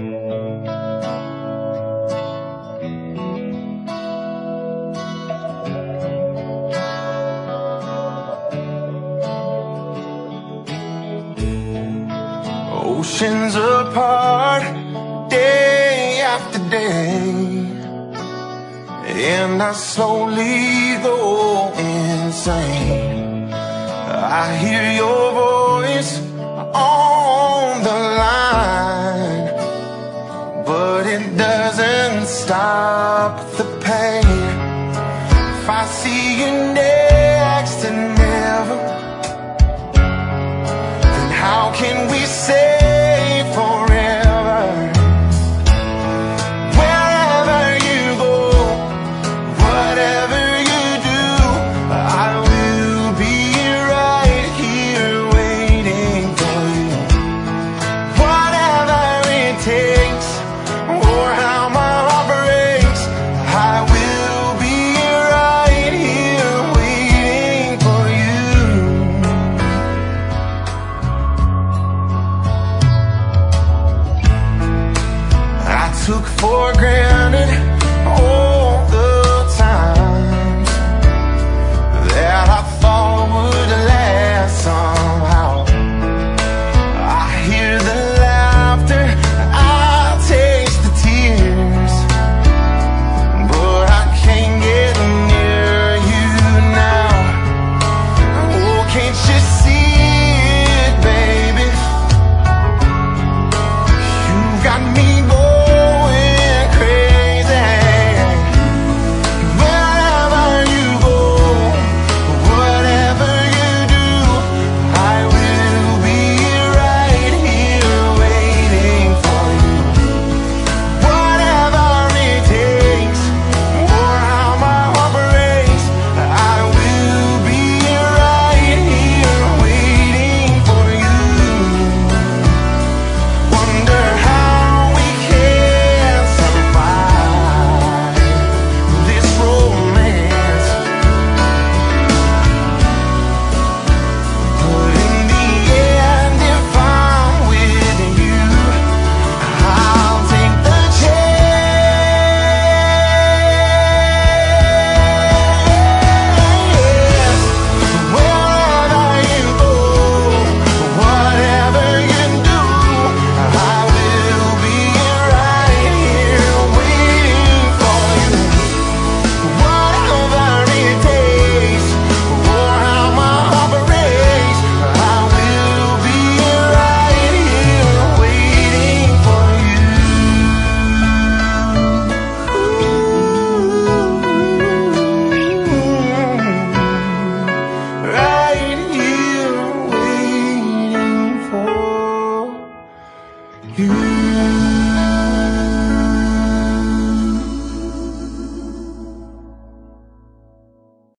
Oceans apart, day after day, and I slowly go insane. I hear your voice on the line, but it doesn't stop the pain. If I see you next to never, then how can we say forever? Wherever you go, whatever you do, I will be right here waiting for you. Whatever it takes, or how my heart breaks, I will be right here waiting for you. I took for granted